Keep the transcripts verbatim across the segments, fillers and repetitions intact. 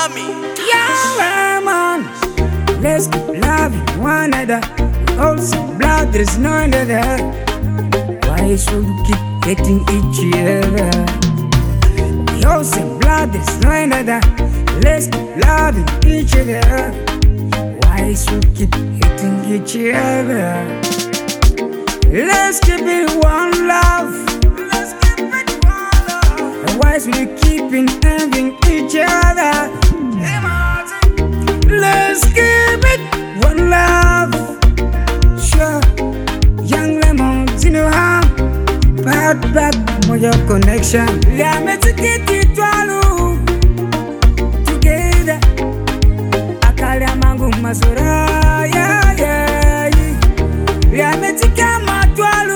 Army. Yeah, man. Let's keep loving one another. Also, blood, there's no another. Why should we keep hating each other? We all same blood, there's no another. Let's keep loving each other. Why should we keep hating each other? Let's keep it one love. Let's keep it one love. Why should we keep envying each other? Let's keep it one love. Sure, young lemons in your hand. Bad, bad, moyo connection. Yeah, me to get it all together. Akali amangu masura, yeah, yeah. Yeah, me to come out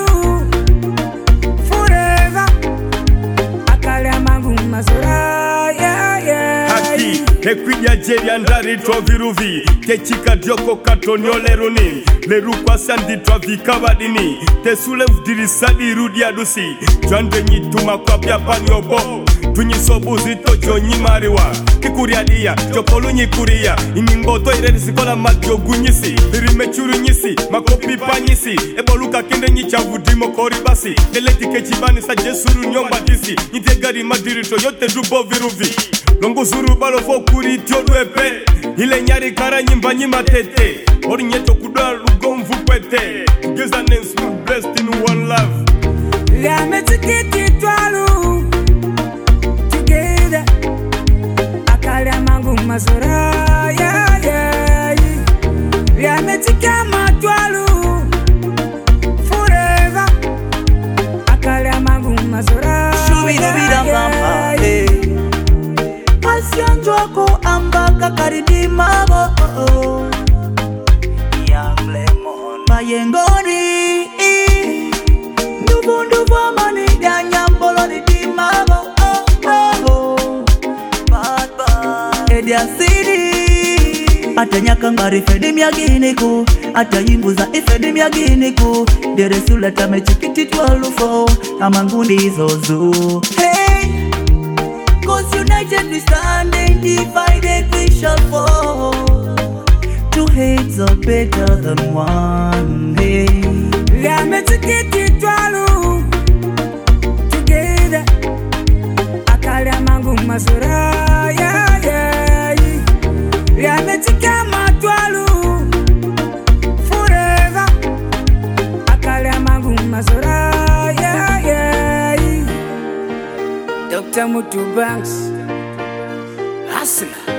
forever. Akali amangu masura, yeah, yeah. Haki, ekwinya jeri andari twa viruvi. Kechika dioko katonyo leruni. Leru kwa sandi twa vikabadini. Tesule vdirisadi rudi adusi. Jwande nyituma kwa pia panyobo. Tunyisobu zito jonyi mariwa. Kikuriadia, chopolu nyikuria. Inimboto ireni sikola matyo gunyisi. Irimechuru nyisi, makopi panyisi. Eboluka kende nyicha vudimo koribasi. Teleti kechibani sa jesuru nyomba disi. Nitegari madirito yote dubo viruvi. Longo zuru balo fokuri tiodu epe. Ile nyari kara nyimba nyima tete. Ori nyeto kudwa lugomvu kwete. Together names we blessed in one love. Yeah, me to get it all together. Akali amangu masura, yeah, yeah. Yeah, me to come out forever. Akali amangu masura, yeah, yeah. Asianjwako ambaka karidimabo. Young Lemon Mayengoni. Ndubu ndubu amani ganya mbolo ni dimabo. Oh, oh, bad bad Edia City. Ata nyakangari fedi miaginiko. Ata yimbuza ifedi miaginiko. Dere suleta mechikiti twalufo. Amangundi zozo. Hey, cause united we stand and divided we shall fall. Two heads are better than one. Hey, yeah, me to get it all together. Akali amangu masura, yeah, yeah. Yeah, me to come out forever. Akali amangu masura, yeah, yeah. Doctor Mutu Banks, hustler.